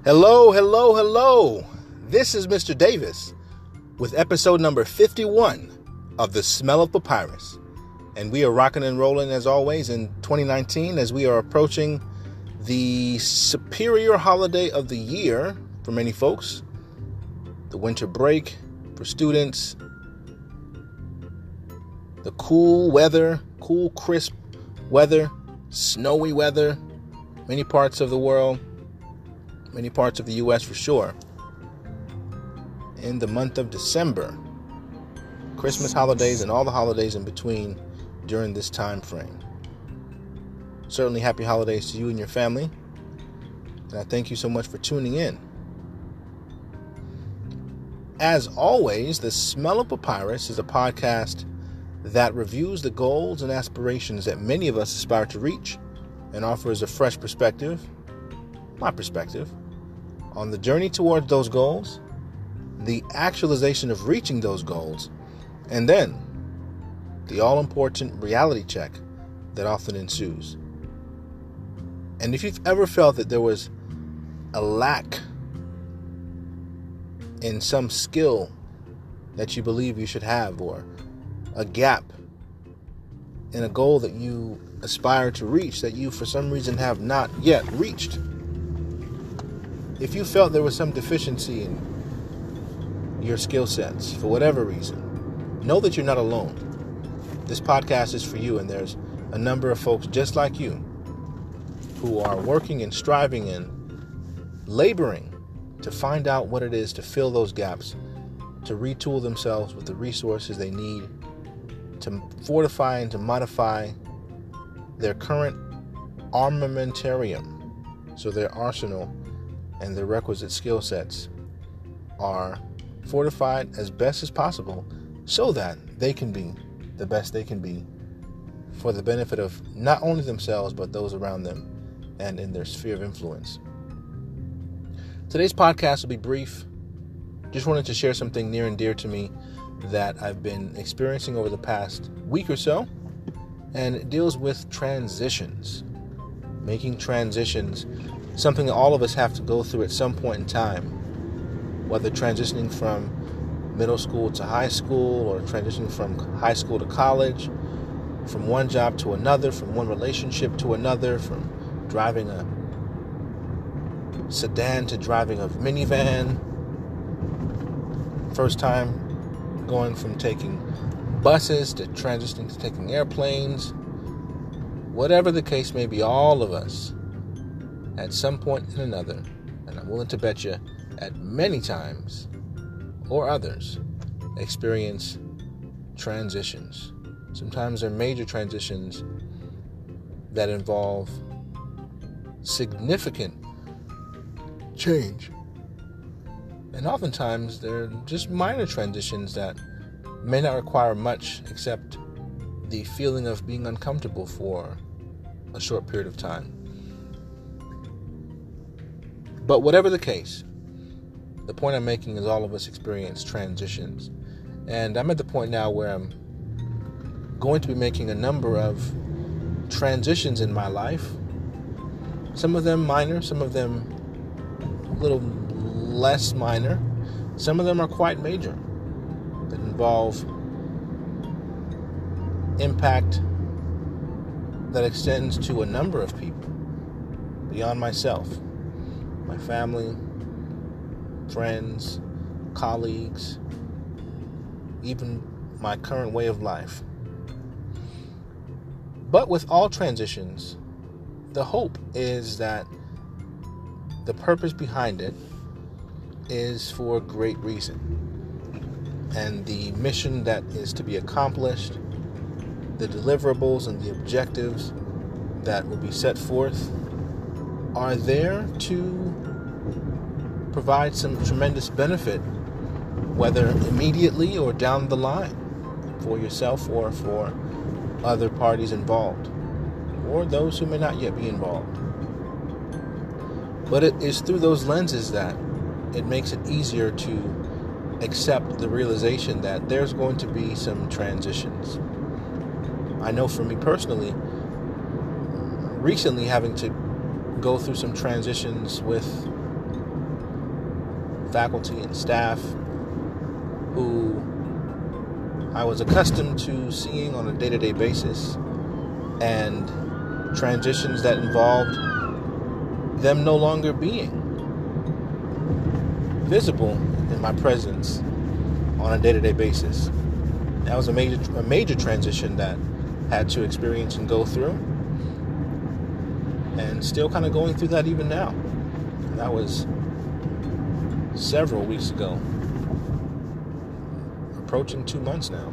Hello, hello, hello. This is Mr. Davis with episode number 51 of The Smell of Papyrus. And we are rocking and rolling as always in 2019 as we are approaching the superior holiday of the year for many folks. The winter break for students. The cool weather, cool, crisp weather, snowy weather, many parts of the world. Many parts of the U.S. for sure. In the month of December, Christmas holidays and all the holidays in between during this time frame. Certainly happy holidays to you and your family. And I thank you so much for tuning in. As always, The Smell of Papyrus is a podcast that reviews the goals and aspirations that many of us aspire to reach and offers a fresh perspective, my perspective, on the journey towards those goals, the actualization of reaching those goals, and then the all-important reality check that often ensues. And if you've ever felt that there was a lack in some skill that you believe you should have, or a gap in a goal that you aspire to reach that you for some reason have not yet reached, if you felt there was some deficiency in your skill sets for whatever reason, know that you're not alone. This podcast is for you, and there's a number of folks just like you who are working and striving and laboring to find out what it is to fill those gaps, to retool themselves with the resources they need to fortify and to modify their current armamentarium, so their arsenal and the requisite skill sets are fortified as best as possible so that they can be the best they can be for the benefit of not only themselves but those around them and in their sphere of influence. Today's podcast will be brief. Just wanted to share something near and dear to me that I've been experiencing over the past week or so, and it deals with transitions. Making transitions, something that all of us have to go through at some point in time, whether transitioning from middle school to high school, or transitioning from high school to college, from one job to another, from one relationship to another, from driving a sedan to driving a minivan, first time going from taking buses to transitioning to taking airplanes. Whatever the case may be, all of us at some point in another, and I'm willing to bet you at many times or others, experience transitions. Sometimes they're major transitions that involve significant change. And oftentimes they're just minor transitions that may not require much except the feeling of being uncomfortable for a short period of time. But whatever the case, the point I'm making is all of us experience transitions. And I'm at the point now where I'm going to be making a number of transitions in my life. Some of them minor, some of them a little less minor. Some of them are quite major, that involve impact that extends to a number of people beyond myself. My family, friends, colleagues, even my current way of life. But with all transitions, the hope is that the purpose behind it is for a great reason. And the mission that is to be accomplished, the deliverables and the objectives that will be set forth are there to provide some tremendous benefit, whether immediately or down the line, for yourself or for other parties involved, or those who may not yet be involved. But it is through those lenses that it makes it easier to accept the realization that there's going to be some transitions. I know for me personally, recently having to go through some transitions with faculty and staff who I was accustomed to seeing on a day-to-day basis, and transitions that involved them no longer being visible in my presence on a day-to-day basis. That was a major transition that I had to experience and go through, and still kind of going through that even now. And that was several weeks ago, approaching 2 months now.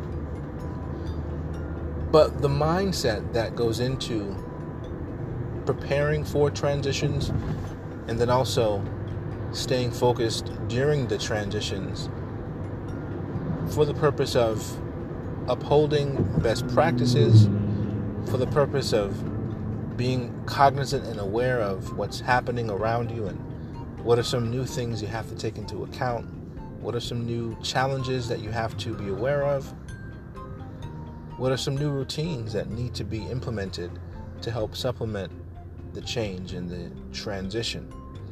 But the mindset that goes into preparing for transitions, and then also staying focused during the transitions for the purpose of upholding best practices, for the purpose of being cognizant and aware of what's happening around you, and what are some new things you have to take into account, what are some new challenges that you have to be aware of, what are some new routines that need to be implemented to help supplement the change and the transition.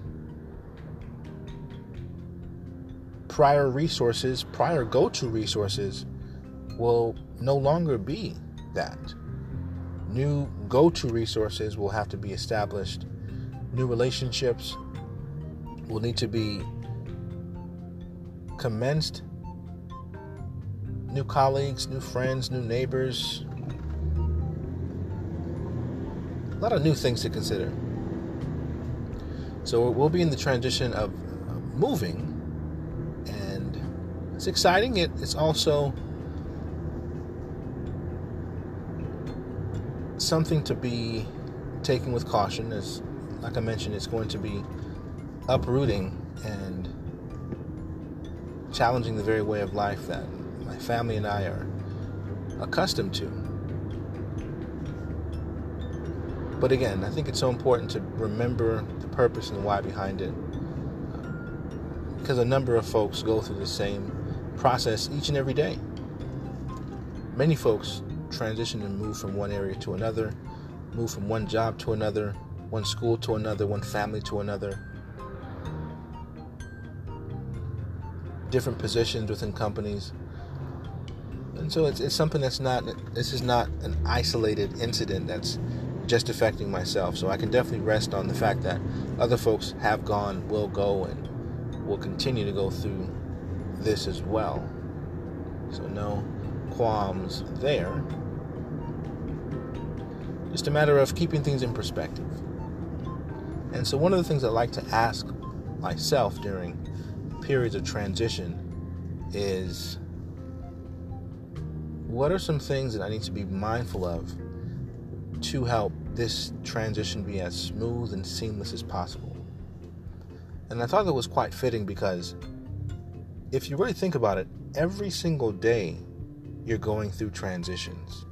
Prior go-to resources will no longer be that. New go-to resources will have to be established. New relationships will need to be commenced. New colleagues, new friends, new neighbors. A lot of new things to consider. So we'll be in the transition of moving. It's exciting. It's also something to be taken with caution. As, like I mentioned, it's going to be uprooting and challenging the very way of life that my family and I are accustomed to. But again, I think it's so important to remember the purpose and why behind it, because a number of folks go through the same process each and every day. Many folks transition and move from one area to another, move from one job to another, one school to another, one family to another, different positions within companies. And so it's something this is not an isolated incident that's just affecting myself. So I can definitely rest on the fact that other folks have gone, will go, and will continue to go through this as well. So no qualms there. Just a matter of keeping things in perspective. And so one of the things I like to ask myself during periods of transition is, what are some things that I need to be mindful of to help this transition be as smooth and seamless as possible? And I thought that was quite fitting, because if you really think about it, every single day you're going through transitions.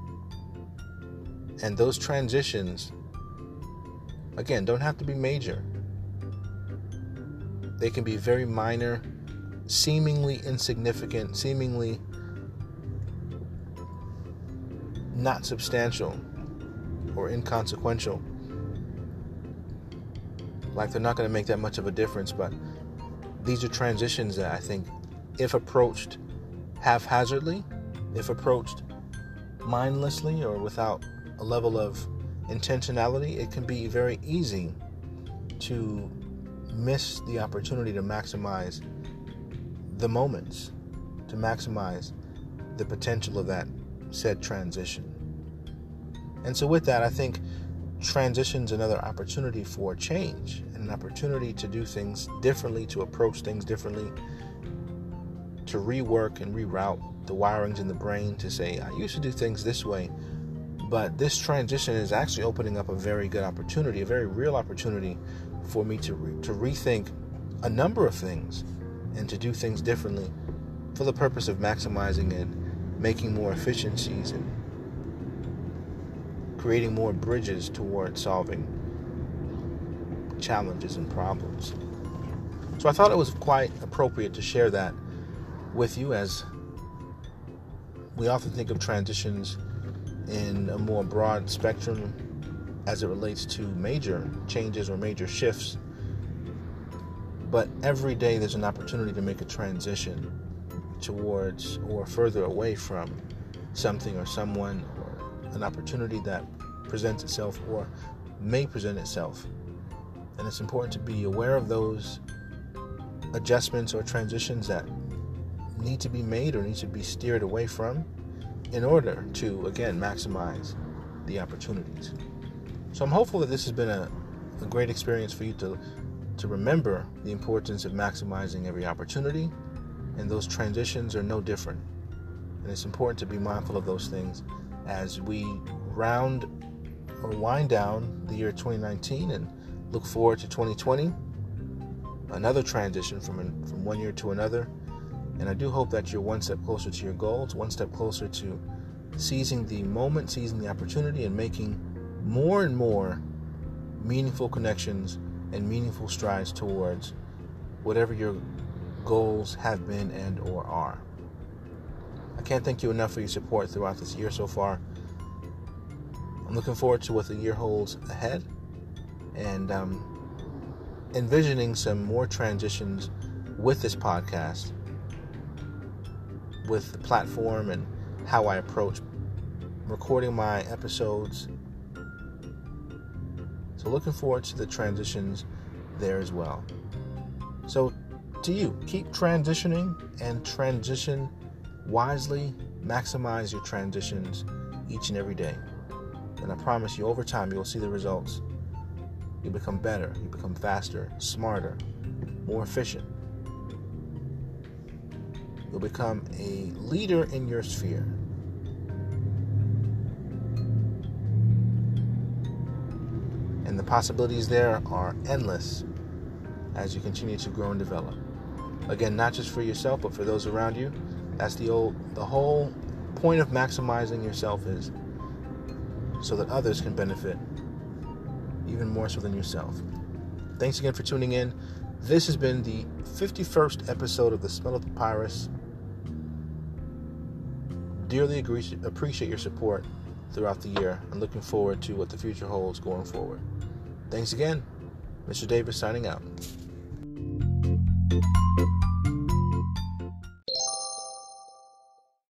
And those transitions, again, don't have to be major. They can be very minor, seemingly insignificant, seemingly not substantial or inconsequential. Like they're not going to make that much of a difference, but these are transitions that I think, if approached haphazardly, if approached mindlessly or without a level of intentionality, it can be very easy to miss the opportunity to maximize the moments, to maximize the potential of that said transition. And so with that, I think transition's another opportunity for change, and an opportunity to do things differently, to approach things differently, to rework and reroute the wirings in the brain to say, I used to do things this way, but this transition is actually opening up a very good opportunity, a very real opportunity for me to rethink a number of things and to do things differently for the purpose of maximizing and making more efficiencies and creating more bridges toward solving challenges and problems. So I thought it was quite appropriate to share that with you, as we often think of transitions in a more broad spectrum as it relates to major changes or major shifts. But every day there's an opportunity to make a transition towards or further away from something or someone, or an opportunity that presents itself or may present itself. And it's important to be aware of those adjustments or transitions that need to be made or need to be steered away from in order to, again, maximize the opportunities. So I'm hopeful that this has been a great experience for you to remember the importance of maximizing every opportunity, and those transitions are no different. And it's important to be mindful of those things as we wind down the year 2019 and look forward to 2020, another transition from one year to another. And I do hope that you're one step closer to your goals, one step closer to seizing the moment, seizing the opportunity, and making more and more meaningful connections and meaningful strides towards whatever your goals have been and or are. I can't thank you enough for your support throughout this year so far. I'm looking forward to what the year holds ahead, and envisioning some more transitions with this podcast, with the platform and how I approach recording my episodes. So looking forward to the transitions there as well. So to you, keep transitioning and transition wisely. Maximize your transitions each and every day. And I promise you, over time, you'll see the results. You become better, you become faster, smarter, more efficient. You'll become a leader in your sphere. And the possibilities there are endless as you continue to grow and develop. Again, not just for yourself, but for those around you. That's the whole point of maximizing yourself, is so that others can benefit even more so than yourself. Thanks again for tuning in. This has been the 51st episode of The Smell of Papyrus. Dearly appreciate your support throughout the year. I'm looking forward to what the future holds going forward. Thanks again. Mr. Davis signing out.